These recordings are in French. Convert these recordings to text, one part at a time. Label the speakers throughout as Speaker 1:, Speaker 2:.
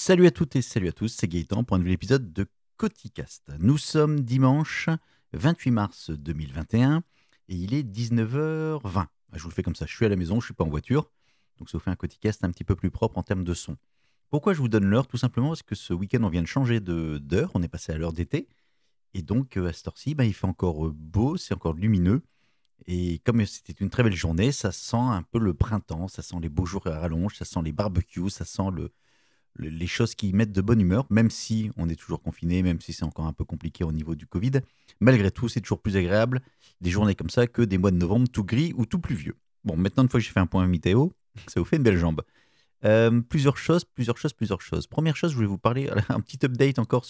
Speaker 1: Salut à toutes et salut à tous, c'est Gaëtan pour un nouvel épisode de Coticast. Nous sommes dimanche 28 mars 2021 et il est 19h20. Je vous le fais comme ça, je suis à la maison, je ne suis pas en voiture, donc ça vous fait un Coticast un petit peu plus propre en termes de son. Pourquoi je vous donne l'heure? Tout simplement parce que ce week-end on vient de changer d'heure, on est passé à l'heure d'été, et donc à cette heure-ci, il fait encore beau, c'est encore lumineux, et comme c'était une très belle journée, ça sent un peu le printemps, ça sent les beaux jours à rallonge, ça sent les barbecues, ça sent les choses qui mettent de bonne humeur, même si on est toujours confiné, même si c'est encore un peu compliqué au niveau du Covid. Malgré tout, c'est toujours plus agréable des journées comme ça que des mois de novembre tout gris ou tout pluvieux. Bon, maintenant, une fois que j'ai fait un point météo, ça vous fait une belle jambe. Plusieurs choses. Première chose, je voulais vous parler, un petit update encore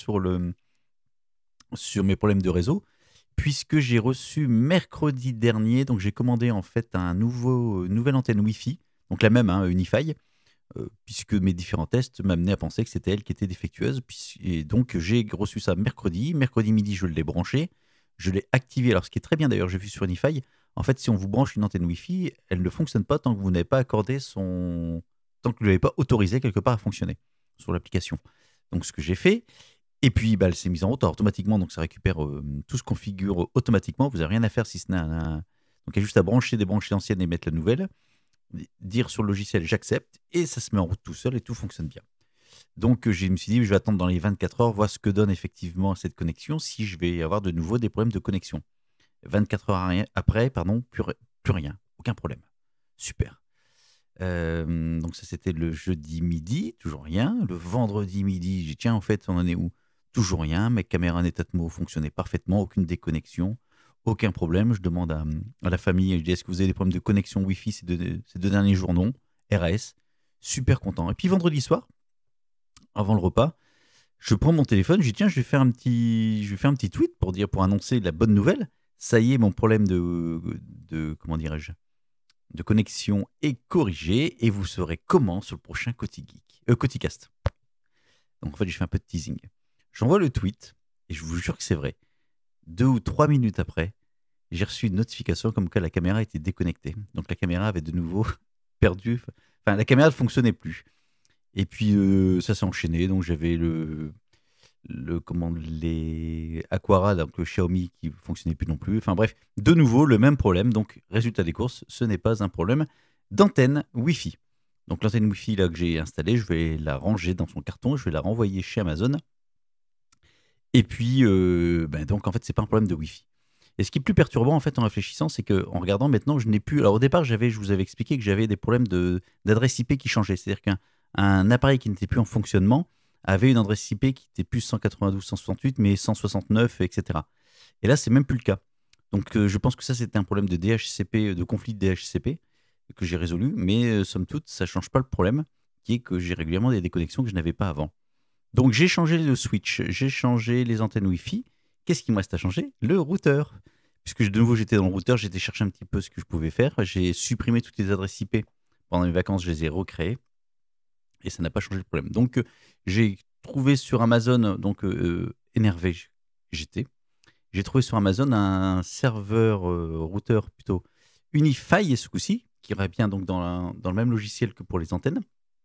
Speaker 1: sur mes problèmes de réseau, puisque j'ai reçu mercredi dernier, donc j'ai commandé en fait nouvelle antenne Wi-Fi, donc la même, Unify, puisque mes différents tests m'amenaient à penser que c'était elle qui était défectueuse. Et donc, j'ai reçu ça mercredi. Mercredi midi, je l'ai branché. Je l'ai activé. Alors, ce qui est très bien d'ailleurs, j'ai vu sur Unify, en fait, si on vous branche une antenne Wi-Fi, elle ne fonctionne pas tant que vous n'avez pas accordé son. Tant que vous ne l'avez pas autorisé quelque part à fonctionner sur l'application. Donc, ce que j'ai fait. Et puis, elle s'est mise en route automatiquement. Donc, ça récupère tout se configure automatiquement. Vous n'avez rien à faire si ce n'est Donc, il y a juste à brancher, débrancher l'ancienne et mettre la nouvelle, dire sur le logiciel j'accepte et ça se met en route tout seul et tout fonctionne bien. Donc je me suis dit je vais attendre dans les 24 heures, voir ce que donne effectivement cette connexion, si je vais avoir de nouveau des problèmes de connexion. 24 heures après, pardon, plus rien, aucun problème. Super. Donc ça c'était le jeudi midi, toujours rien. Le vendredi midi, j'ai dit tiens en fait on en est où? Toujours rien, mes caméras en état de mot fonctionnaient parfaitement, aucune déconnexion, aucun problème. Je demande à la famille, je dis est-ce que vous avez des problèmes de connexion Wi-Fi ces deux derniers jours? Non. RAS, super content. Et puis vendredi soir, avant le repas, je prends mon téléphone, je dis tiens, je vais faire un petit tweet pour annoncer la bonne nouvelle. Ça y est, mon problème de comment dirais-je, de connexion est corrigé et vous saurez comment sur le prochain Coticast. Donc en fait, j'ai fait un peu de teasing. J'envoie le tweet et je vous jure que c'est vrai. 2 ou 3 minutes après, j'ai reçu une notification comme quoi la caméra était déconnectée. Donc la caméra avait de nouveau perdu. Enfin, la caméra ne fonctionnait plus. Et puis ça s'est enchaîné. Donc j'avais les Aquara, donc le Xiaomi qui ne fonctionnait plus non plus. Enfin bref, de nouveau le même problème. Donc résultat des courses, ce n'est pas un problème d'antenne Wi-Fi. Donc l'antenne Wi-Fi là que j'ai installée, je vais la ranger dans son carton, je vais la renvoyer chez Amazon. Et puis donc en fait c'est pas un problème de Wi-Fi. Et ce qui est plus perturbant en fait en réfléchissant, c'est que en regardant maintenant, je n'ai plus. Alors au départ, je vous avais expliqué que j'avais des problèmes d'adresse IP qui changeaient. C'est-à-dire qu'un appareil qui n'était plus en fonctionnement avait une adresse IP qui était plus 192, 168, mais 169, etc. Et là, c'est même plus le cas. Donc je pense que ça, c'était un problème de DHCP, de conflit de DHCP que j'ai résolu. Mais somme toute, ça change pas le problème, qui est que j'ai régulièrement des déconnexions que je n'avais pas avant. Donc j'ai changé le switch, j'ai changé les antennes Wi-Fi. Qu'est-ce qu'il me reste à changer? Le routeur. Puisque de nouveau j'étais dans le routeur, j'étais chercher un petit peu ce que je pouvais faire. J'ai supprimé toutes les adresses IP pendant mes vacances, je les ai recréées et ça n'a pas changé le problème. Donc j'ai trouvé sur Amazon, donc énervé j'étais, j'ai trouvé sur Amazon un serveur routeur plutôt Unify ce coup-ci, qui irait bien donc dans le même logiciel que pour les antennes,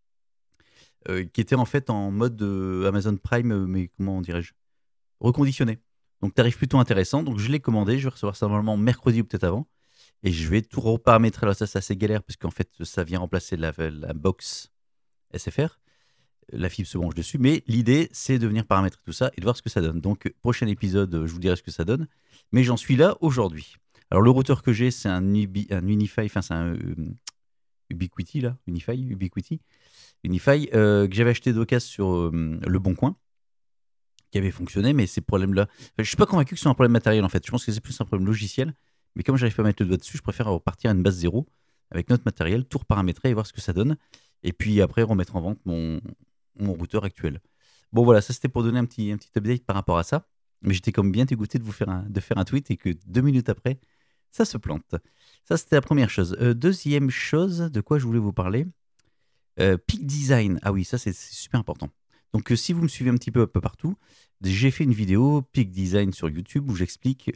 Speaker 1: qui était en fait en mode Amazon Prime, mais comment dirais-je, reconditionné. Donc tarif plutôt intéressant. Donc je l'ai commandé, je vais recevoir ça normalement mercredi ou peut-être avant. Et je vais tout reparamétrer. Alors ça c'est assez galère parce qu'en fait ça vient remplacer la box SFR. La fibre se branche dessus. Mais l'idée c'est de venir paramétrer tout ça et de voir ce que ça donne. Donc prochain épisode, je vous dirai ce que ça donne. Mais j'en suis là aujourd'hui. Alors le routeur que j'ai c'est un Unify, enfin c'est un Ubiquiti là, Ubiquiti. Unify que j'avais acheté d'occasion sur Le Bon Coin, qui avait fonctionné, mais ces problèmes-là. Enfin, je suis pas convaincu que ce soit un problème matériel en fait. Je pense que c'est plus un problème logiciel. Mais comme j'arrive pas à mettre le doigt dessus, je préfère repartir à une base zéro avec notre matériel, tout reparamétrer et voir ce que ça donne. Et puis après, remettre en vente mon routeur actuel. Bon voilà, ça c'était pour donner un petit update par rapport à ça. Mais j'étais comme bien dégoûté de faire un tweet et que 2 minutes après, ça se plante. Ça c'était la première chose. Deuxième chose, de quoi je voulais vous parler. Peak Design. Ah oui, ça c'est super important. Donc si vous me suivez un peu partout, j'ai fait une vidéo Peak Design sur YouTube où j'explique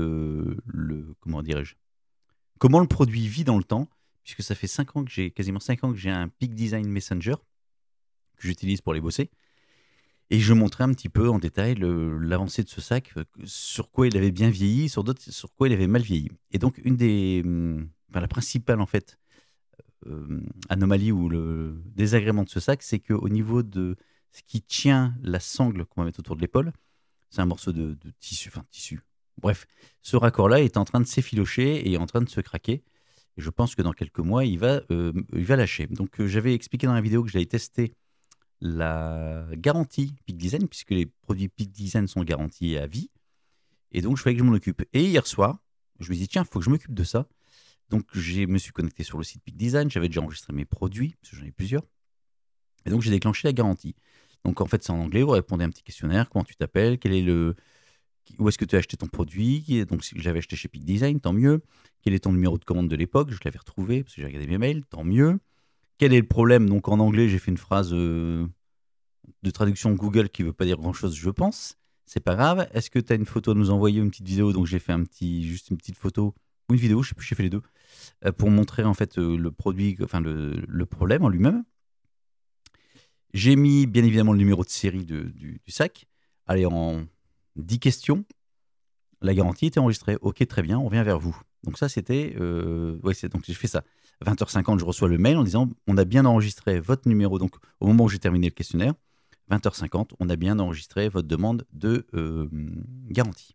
Speaker 1: comment dirais-je, comment le produit vit dans le temps, puisque ça fait quasiment 5 ans que j'ai un Peak Design Messenger que j'utilise pour les bosser. Et je montrais un petit peu en détail l'avancée de ce sac, sur quoi il avait bien vieilli, sur quoi il avait mal vieilli. Et donc, la principale, en fait, anomalie ou le désagrément de ce sac, c'est qu'au niveau de ce qui tient la sangle qu'on va mettre autour de l'épaule, c'est un morceau de tissu. Bref, ce raccord-là est en train de s'effilocher et est en train de se craquer. Et je pense que dans quelques mois, il va lâcher. Donc, j'avais expliqué dans la vidéo que j'avais testé la garantie Peak Design, puisque les produits Peak Design sont garantis à vie. Et donc, je fallait que je m'en occupe. Et hier soir, je me suis dit, tiens, il faut que je m'occupe de ça. Donc, je me suis connecté sur le site Peak Design. J'avais déjà enregistré mes produits, parce que j'en ai plusieurs. Et donc, j'ai déclenché la garantie. Donc, en fait, c'est en anglais. Vous répondez à un petit questionnaire. Comment tu t'appelles? Où est-ce que tu as acheté ton produit? Donc, si j'avais acheté chez Peak Design, tant mieux. Quel est ton numéro de commande de l'époque? Je l'avais retrouvé, parce que j'ai regardé mes mails. Tant mieux. Quel est le problème? Donc, en anglais, j'ai fait une phrase de traduction Google qui ne veut pas dire grand-chose, je pense. C'est pas grave. Est-ce que tu as une photo à nous envoyer, une petite vidéo? Donc, j'ai fait juste une petite photo ou une vidéo, je sais plus, j'ai fait les deux, pour montrer en fait le produit, enfin le problème en lui-même. J'ai mis bien évidemment le numéro de série du sac. Allez, en 10 questions, la garantie était enregistrée. Ok, très bien, on vient vers vous. Donc ça, c'était... donc j'ai fait ça. 20h50, je reçois le mail en disant, on a bien enregistré votre numéro. Donc au moment où j'ai terminé le questionnaire, 20h50, on a bien enregistré votre demande de garantie.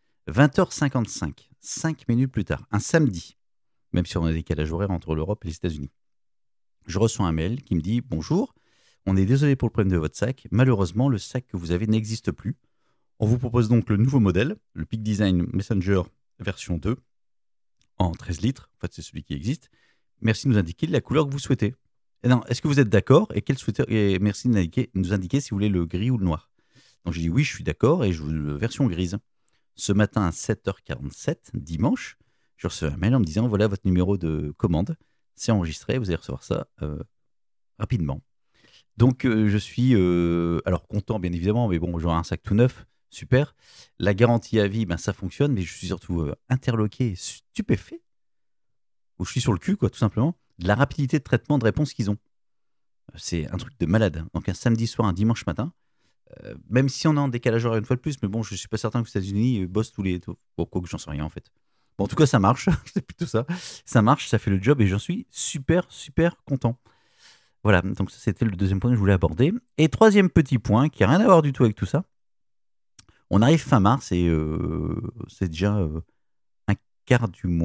Speaker 1: 20h55, 5 minutes plus tard, un samedi, même si on a des décalage horaire entre l'Europe et les États-Unis, je reçois un mail qui me dit, bonjour, on est désolé pour le problème de votre sac. Malheureusement, le sac que vous avez n'existe plus. On vous propose donc le nouveau modèle, le Peak Design Messenger version 2, en 13 litres. En fait, c'est celui qui existe. Merci de nous indiquer la couleur que vous souhaitez. Et non, est-ce que vous êtes d'accord? Et merci de nous indiquer si vous voulez le gris ou le noir. Donc, j'ai dit oui, je suis d'accord et je veux la version grise. Ce matin à 7h47, dimanche, je reçois un mail en me disant voilà votre numéro de commande. C'est enregistré, vous allez recevoir ça rapidement. Donc, je suis alors content, bien évidemment, mais bon, j'aurai un sac tout neuf, super. La garantie à vie, ben, ça fonctionne, mais je suis surtout interloqué, stupéfait, ou je suis sur le cul, quoi, tout simplement, de la rapidité de traitement de réponse qu'ils ont. C'est un truc de malade. Donc, un samedi soir, un dimanche matin, même si on est en décalage horaire une fois de plus, mais bon, je ne suis pas certain que les États-Unis bossent tous les... Bon, quoi que j'en sais rien, en fait. Bon, en tout cas, ça marche, c'est plutôt ça. Ça marche, ça fait le job, et j'en suis super, super content. Voilà, donc ça c'était le deuxième point que je voulais aborder. Et troisième petit point, qui n'a rien à voir du tout avec tout ça, on arrive fin mars et c'est déjà un quart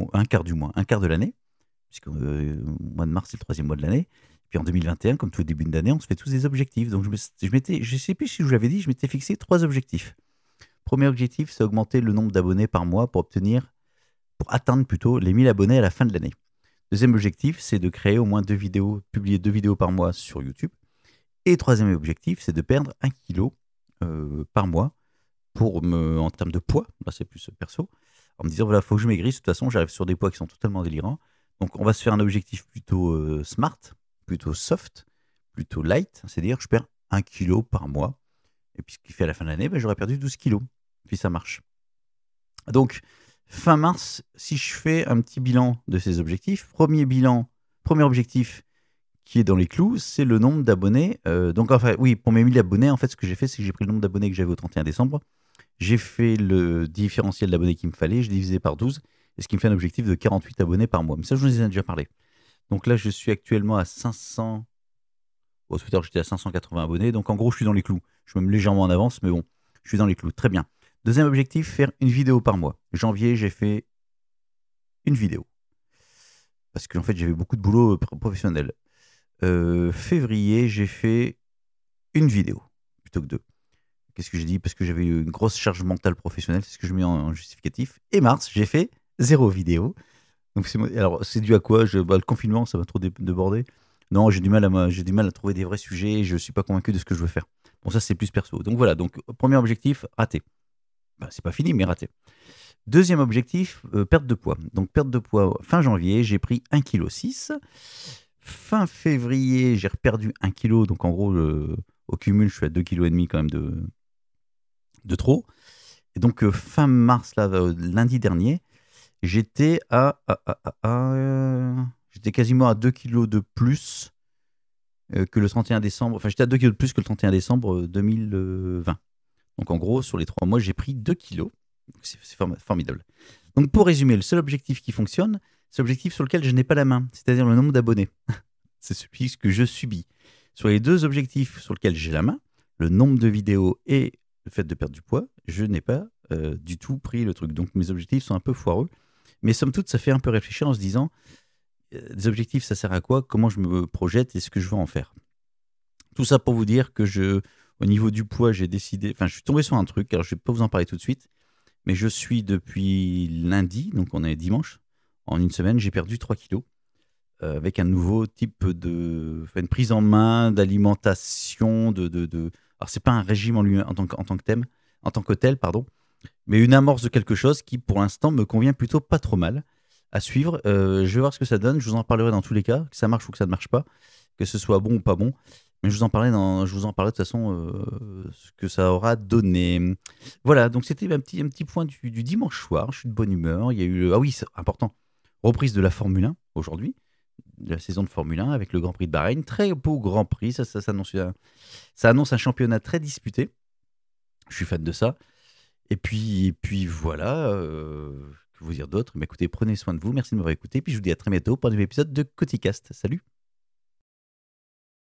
Speaker 1: de l'année, puisque le mois de mars c'est le troisième mois de l'année. Puis en 2021, comme tout début d'année, on se fait tous des objectifs. Donc je ne sais plus si je vous l'avais dit, je m'étais fixé 3 objectifs. Premier objectif, c'est augmenter le nombre d'abonnés par mois pour atteindre plutôt les 1000 abonnés à la fin de l'année. Deuxième objectif, c'est de créer au moins publier 2 vidéos par mois sur YouTube. Et troisième objectif, c'est de perdre 1 kg par mois en termes de poids. Là, c'est plus perso. En me disant, voilà, il faut que je maigrisse. De toute façon, j'arrive sur des poids qui sont totalement délirants. Donc, on va se faire un objectif plutôt smart, plutôt soft, plutôt light. C'est-à-dire, je perds 1 kg par mois. Et puis, ce qui fait à la fin de l'année, j'aurais perdu 12 kilos. Puis, ça marche. Donc, fin mars, si je fais un petit bilan de ces objectifs, premier objectif qui est dans les clous, c'est le nombre d'abonnés. Donc, enfin, oui, pour mes 1000 abonnés, en fait, ce que j'ai fait, c'est que j'ai pris le nombre d'abonnés que j'avais au 31 décembre. J'ai fait le différentiel d'abonnés qu'il me fallait, je l'ai divisé par 12, et ce qui me fait un objectif de 48 abonnés par mois. Mais ça, je vous en ai déjà parlé. Donc là, je suis actuellement à 500. Au Twitter, j'étais à 580 abonnés. Donc, en gros, je suis dans les clous. Je suis même légèrement en avance, mais bon, je suis dans les clous. Très bien. Deuxième objectif, faire une vidéo par mois. Janvier, j'ai fait une vidéo. Parce qu'en fait, j'avais beaucoup de boulot professionnel. Février, j'ai fait une vidéo plutôt que 2. Qu'est-ce que j'ai dit? Parce que j'avais eu une grosse charge mentale professionnelle, c'est ce que je mets en justificatif. Et mars, j'ai fait 0 vidéo. Donc alors, c'est dû à quoi? Le confinement, ça m'a trop débordé. Non, j'ai du mal à trouver des vrais sujets. Je ne suis pas convaincu de ce que je veux faire. Bon, ça, c'est plus perso. Donc voilà, premier objectif, raté. C'est pas fini, mais raté. Deuxième objectif, perte de poids. Donc, perte de poids, fin janvier, j'ai pris 1,6 kg. Fin février, j'ai reperdu 1 kg. Donc, en gros, au cumul, je suis à 2,5 kg quand même de trop. Et donc, fin mars, là, lundi dernier, j'étais j'étais quasiment à 2 kg de plus que le 31 décembre. Enfin, j'étais à 2 kilos de plus que le 31 décembre 2020. Donc en gros, sur les 3 mois, j'ai pris 2 kilos. C'est formidable. Donc pour résumer, le seul objectif qui fonctionne, c'est l'objectif sur lequel je n'ai pas la main, c'est-à-dire le nombre d'abonnés. C'est celui que je subis. Sur les deux objectifs sur lesquels j'ai la main, le nombre de vidéos et le fait de perdre du poids, je n'ai pas du tout pris le truc. Donc mes objectifs sont un peu foireux. Mais somme toute, ça fait un peu réfléchir en se disant, des objectifs, ça sert à quoi? Comment je me projette et ce que je veux en faire? Tout ça pour vous dire que au niveau du poids, j'ai décidé, enfin, je suis tombé sur un truc, alors je ne vais pas vous en parler tout de suite, mais je suis depuis lundi, donc on est dimanche, en une semaine, j'ai perdu 3 kilos avec un nouveau type enfin, une prise en main d'alimentation, alors c'est pas un régime en tant que thème, en tant que tel, pardon, mais une amorce de quelque chose qui, pour l'instant, me convient plutôt pas trop mal à suivre. Je vais voir ce que ça donne. Je vous en parlerai dans tous les cas, que ça marche ou que ça ne marche pas, que ce soit bon ou pas bon. Mais je vous en parlerai de toute façon ce que ça aura donné. Voilà, donc c'était un petit point du dimanche soir. Je suis de bonne humeur. Il y a eu, ah oui, c'est important, reprise de la Formule 1 aujourd'hui, de la saison de Formule 1 avec le Grand Prix de Bahreïn. Très beau Grand Prix, ça annonce un championnat très disputé. Je suis fan de ça. Et puis voilà, que vous dire d'autre? Mais écoutez, prenez soin de vous, merci de m'avoir écouté, puis je vous dis à très bientôt pour un nouvel épisode de Coticast. Salut!